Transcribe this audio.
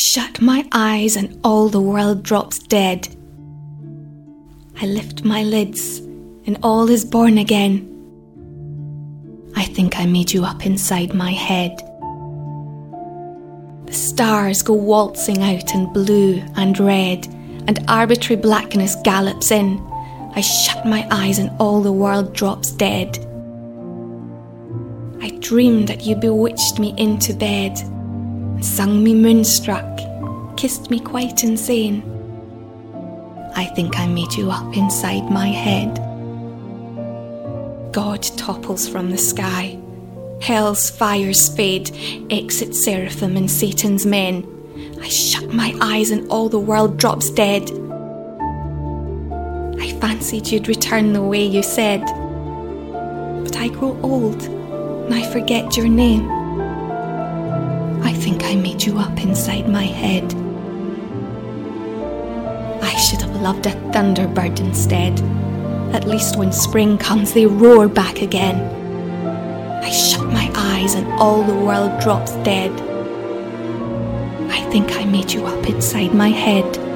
shut my eyes and all the world drops dead. I lift my lids and all is born again. I think I made you up inside my head. The stars go waltzing out in blue and red, and arbitrary blackness gallops in. I shut my eyes and all the world drops dead. I dreamed that you bewitched me into bed, and sung me moonstruck, kissed me quite insane. I think I made you up inside my head. God topples from the sky, hell's fires fade, exit seraphim and Satan's men. I shut my eyes and all the world drops dead. I fancied you'd return the way you said, but I grow old and I forget your name. I think I made you up inside my head. I should have loved a thunderbird instead. At least when spring comes they roar back again. I shut my eyes and all the world drops dead. I think I made you up inside my head.